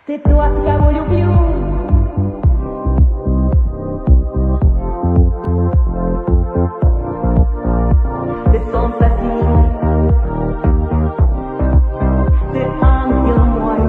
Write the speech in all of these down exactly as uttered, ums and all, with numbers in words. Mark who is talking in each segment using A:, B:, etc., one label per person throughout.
A: Ты тот, кого люблю. Ты солнце свет, ты ангел мой.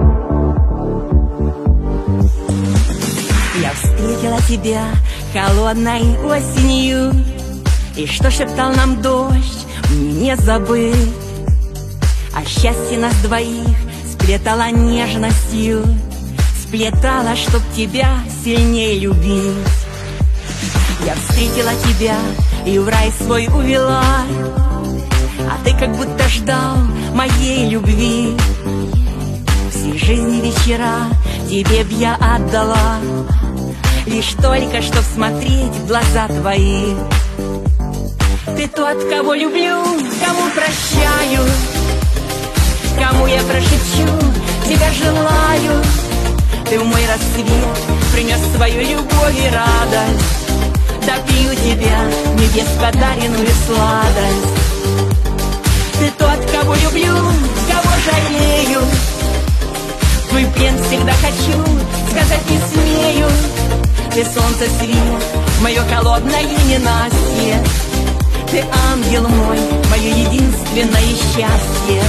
B: Я встретила тебя холодной осенью, и что шептал нам дождь, мне не забыть. А счастье нас двоих сплетало нежностью, сплетало, чтоб тебя сильнее любить. Я встретила тебя и в рай свой увела, а ты как будто ждал моей любви. Всей жизни вечера тебе б я отдала, лишь только чтоб смотреть в глаза твои. Ты тот, кого люблю, кому прощаю, кому я прошепчу, тебя желаю. Ты в мой рассвет принес свою любовь и радость, допью тебя, небес подаренную сладость. Ты тот, кого люблю, кого жалею, твой плен всегда хочу, сказать не смею. Ты солнце свет, мое холодное ненастье, ты ангел мой, мое единственное счастье.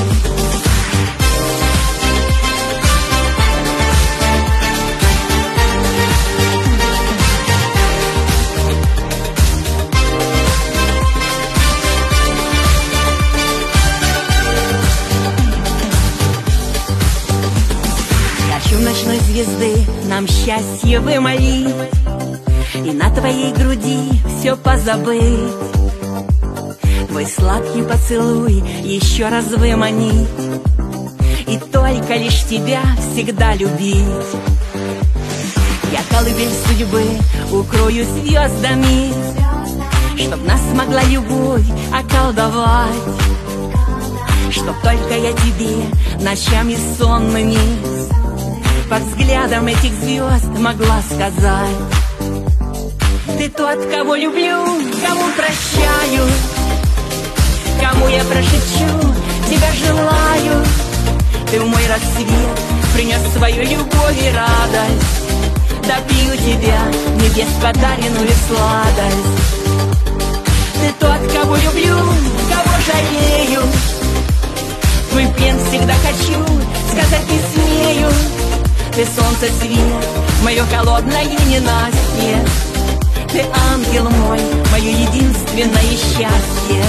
B: Хочу ночной звезды нам счастье вымолить и на твоей груди все позабыть. Твой сладкий поцелуй еще раз выманить и только лишь тебя всегда любить. Я колыбель судьбы укрою звездами, чтоб нас могла любовь околдовать, чтоб только я тебе ночами сонными под взглядом этих звезд могла сказать. Ты тот, кого люблю, кому прощаю, кому я прошепчу, тебя желаю. Ты в мой рассвет принес свою любовь и радость, допью тебя, небес подаренную сладость. Ты тот, кого люблю, кого жалею, твой плен всегда хочу, сказать не смею. Ты солнце свет, мое холодное ненастье, ты ангел мой, мое единственное счастье.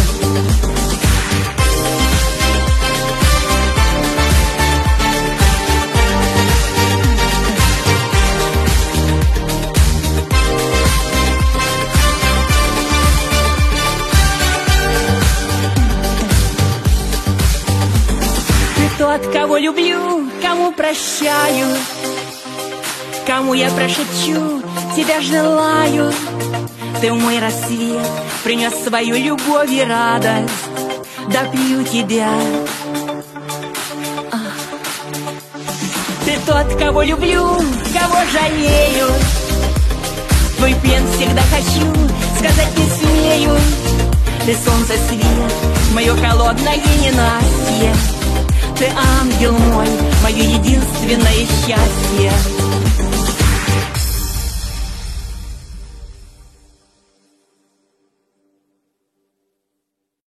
B: Ты тот, кого люблю, кому прощаю, кому я прошепчу, тебя желаю. Ты в мой рассвет принес свою любовь и радость, допью тебя. А. Ты тот, кого люблю, кого жалею, твой плен всегда хочу, сказать не смею. Ты солнце свет, мое холодное ненастье, ты ангел мой, мое единственное счастье.